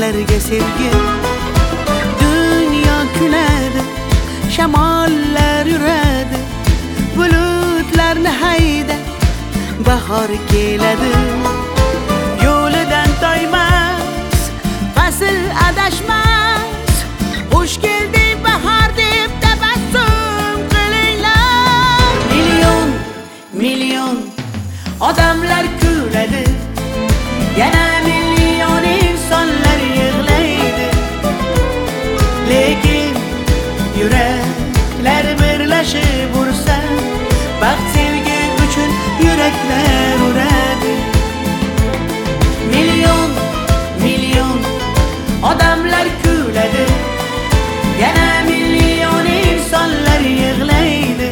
yurtlarga sevgi. Dünya kuladi, shamollar yuradi, bulutlarni hayda, bahor keladi. Yo'lidan toymas, fasl adashmas, xush kelding bahor deb tabassum qilinglar. Million, million odamlar kuladi, yana million insonlar yig'laydi. Lekin yuraklar birlashib ursa, baxt sevgi uchun yuraklar uradi. Million, million odamlar kuladi, yana million insonlar yig'laydi.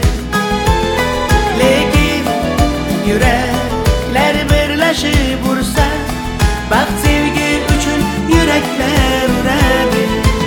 Lekin yuraklar birlashib ursa, baxt sevgi uchun yuraklar uradi.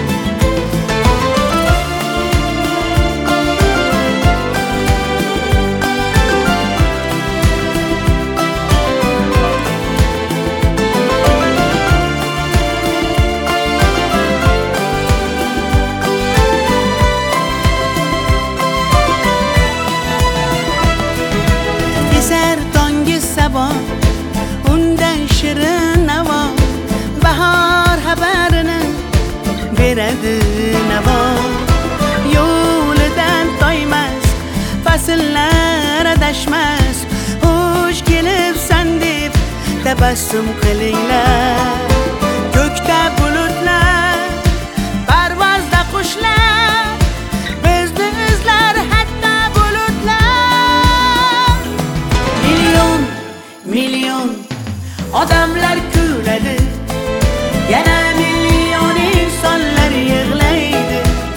Eser tongi sabo, undan shirin navo, bahor xabarini beradi navo. Yo'lidan toymas, fasllar adashmas, xush kelibsan deb tabassum qilinglar. Ko'kda bulutlar, parvozda qushlar, bizni izlar hatto bulutlar. Million, million odamlar kuladi, yana million insonlar yig'laydi.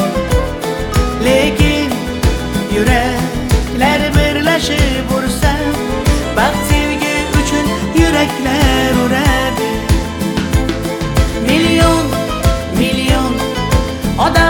Lekin yuraklar birlashib ursa, baxt sevgi uchun yuraklar uradi. Million, million odam